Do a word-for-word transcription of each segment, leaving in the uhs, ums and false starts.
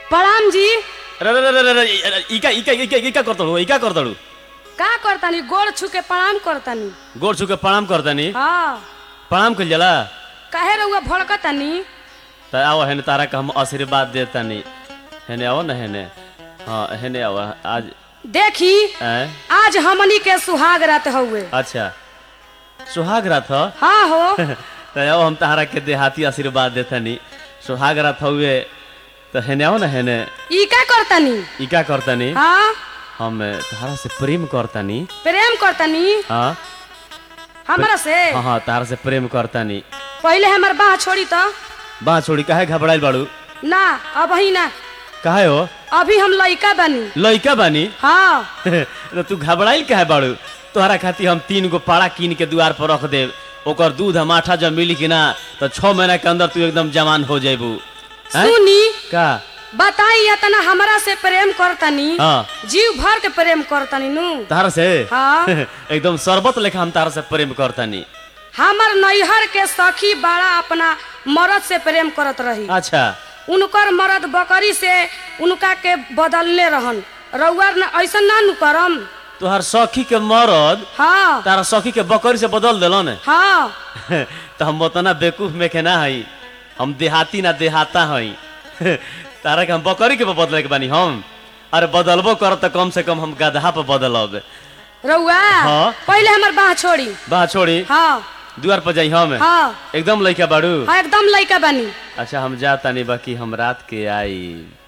प्रणाम जी। रे रे रे रे इका इका इका इका करतलू इका करतलू का करतानी? गोड़ छू के प्रणाम करतानी। गोड़ छू के प्रणाम करतानी? हाँ। प्रणाम कइल जाला? काहे रउआ भड़कतानी? त आओ हेने तारा का हम आशीर्वाद देतानी। हेने आओ न हेने। हाँ हेने आओ आज देखी हैं? आज हमनी के सुहाग रात हउए। अच्छा सुहाग रात ह? हाँ हो। त आओ हम तारा के देहाती आशीर्वाद देतानी। सुहाग रात हउए त हेने आओ न हेने। ई का करतानी? इका करतानी? हाँ। हम तारा से प्रेम करतानी। प्रेम करतानी? हाँ हमरा से? हाँ हाँ तारा से प्रेम करतानी। पहले हमर बाह छोड़ी तो। बाँ छोड़ी काहे घबराइल बाड़ू? ना अब ही ना, काहे हो? अभी हम लइका बानी। लइका बानी? हाँ। तो तू घबराइल काहे बाड़ू? तोहरा खातिर हम तीन गो पाड़ा कीन के दुआर पर रख देव। ओकर दूध हम आठा जब मिली कि ना तो छह महीना के अंदर तू एकदम जवान हो जाबू। सुनी का बताई इतना हमरा से प्रेम करतानी? हाँ। जीव भर के प्रेम करतानी नु। तारा से? हाँ। एकदम शरबत लेखा हम तारा से प्रेम करतानी। हमर नैहर के सखी बड़ा अपना मर्द से प्रेम करत रही। अच्छा। उनकर मर्द बकरी से उनका के बदलने रहन। रउआ न ऐसा ना नु करम। तोहर सखी के मरद हाँ। तारा सखी के बकरी से बदल देलन? हाँ। तो हम उतना बेवकूफ में के ना हई। हम देहाती ना देहाता हई। तारा के हम बकरी के बदले के बानी हम। अरे बदलबो कर तो कम से कम हम गधा पे बदलब। रउआ हाँ? पहले हमर बाह छोड़ी। बाह छोड़ी? हाँ। द्वार पर जाई हम? हाँ। एकदम लइका बाड़ू? हाँ एकदम लइका बानी। अच्छा हम जाता नहीं बाकी हम रात के आई।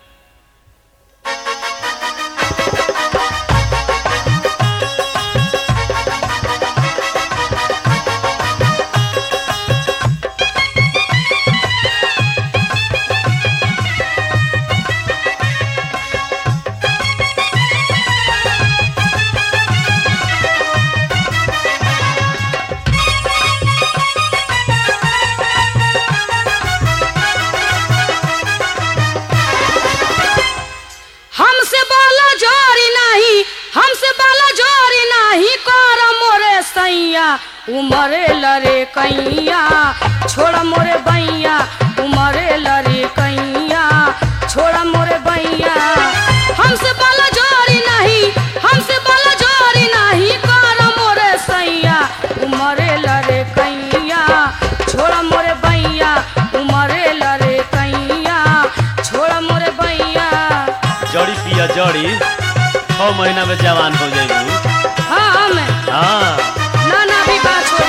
हमसे बाला जोरी नहीं, हमसे बाला जोरी नहीं कर मोरे सैया उमरे लरे कैया छोड़ मोरे बैया उमरे लरे कैया छोड़ मोरे बैया। हमसे बाला जोरी नहीं, हमसे बाला जोरी नहीं कर मोरे सैया उमरे लरे कैया छोड़ मोरे बैया उमरे लरे कैया छोड़ मोरे बैया। जड़ी पिया जड़ी छह महीना में जवान हो जाएगी। हाँ मैं हाँ ना ना भी बात छोड़।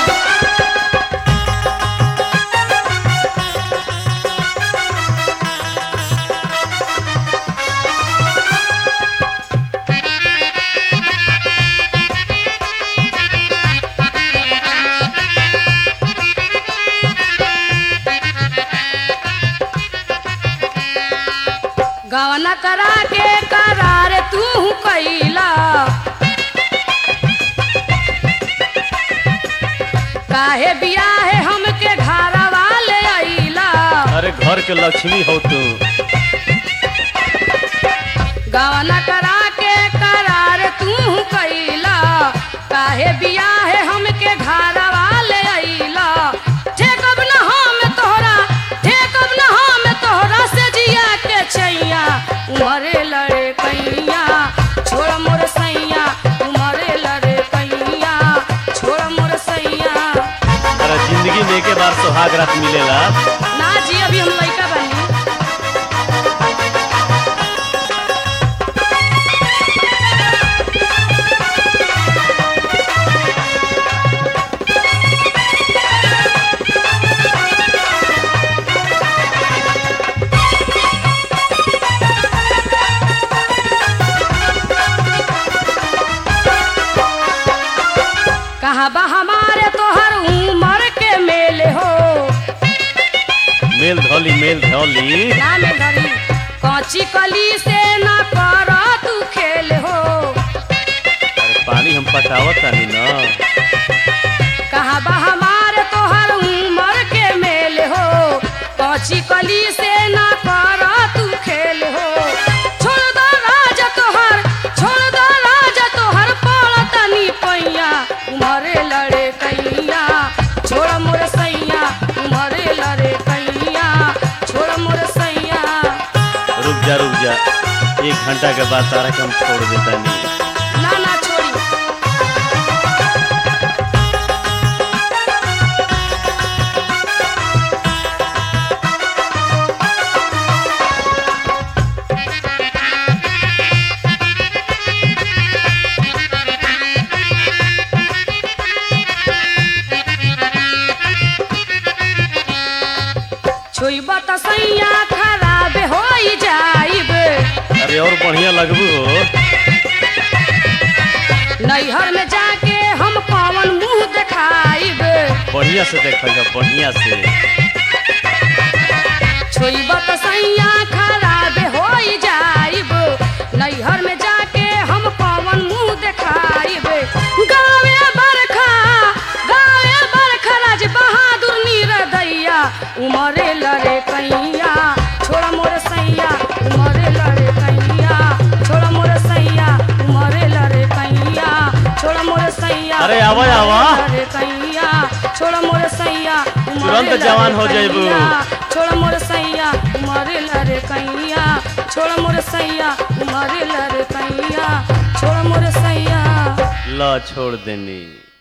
गवना करा के करार तू कैला काहे बियाहे हमके घरवा ले आइला। अरे घर के लक्ष्मी हो तू। गवना करा के करार तू कैला काहे बियाहे हमके घरवा ले आइला। ठेकब न हम तोहरा, ठेकब न हम तोहरा से जिया के छैया उमरे लड़े कैया छोड़ मोर सैया उमरे लड़े कैया छोड़ मोर सैया। अरे जिंदगी में के बार सुहाग रात मिलेला? ना जी अभी हम लइका बानी। कहाँ बा हमारे तोहर उमर के मेले हो? मेल धोली मेल धोली ना में धरी कच्ची कली से ना कर तू खेल हो। अरे पानी हम पटावत तानी ना। कहाँ बा हमारे तोहर उमर के मेले हो? कच्ची कली से ना कर तू खेल हो। छोड़ दो राजा तोहर, छोड़ दो राजा तोहर पड़ तनी पैया उमरे लड़े कैया छोड़ मोर सैया उमरे लड़े कैया छोड़ मोर सैया। रुक जा रुक जा, एक घंटा के बाद तारा के हम छोड़ देता नहीं। ना ना छोड़ी। छुईबा त सैया खराब हो जाइब। अरे और बढ़िया लगबू हो। नैहर में जाके हम कौन मुंह दिखाइब। बढ़िया से देखा बढ़िया से। छुईबा त सैया खराब हो जाइब। नैहर में जाके हम कौन मुंह दिखाइब। गावे बरखा गावे बरखा राज बहादुर नीरदैया उमरे लरे कैया छोड़ा मोर सैया उमरे लरे कैया छोड़ा मोर सैया उमरे लरे कैया छोड़ा मोर सैया। अरे आवा आवा लरे कैया छोड़ा मोर सैया तुरंत जवान हो जाइबू। छोड़ा मोर सैया उमरे लरे कैया छोड़ा मोर सैया उमरे लरे कैया छोड़ा मोर सैया। ला छोड़ देनी।